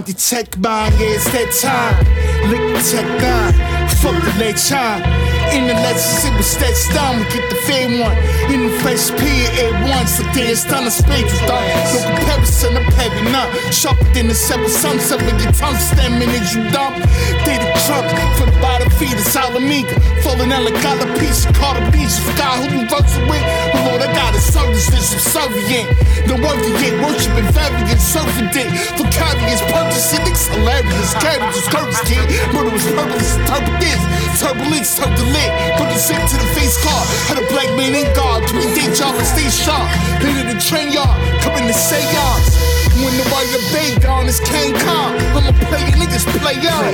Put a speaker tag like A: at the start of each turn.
A: the tech mind, yeah, it's that time. Lick the tech on, fuck the late time. In the legends, it was that time. We get the fair one. In the fresh P at once. Like they it's done a spade, you done. No comparison, I'm heavy, nah. Sharper than the seven suns, up with your tongue stemming as you dumb. They the trunk for the bottom feet, it's all amiga. Falling out like all a piece of Carter Beach. Forgot who you wrestle with. The Lord, I got a service, this subservient. No worthy yet, worshiping variant, serving dick. For carriers, purchasing, it's hilarious. Carriages, curves, kid. Murderous purpose, interpret this. Turbulence, turbulent. Put the shit to the face car. Had a black man in guard. 3 day job and stay sharp. Leader the train yard. Coming to say yards. When the white bay gone, it's King Kong. I'ma play niggas play on.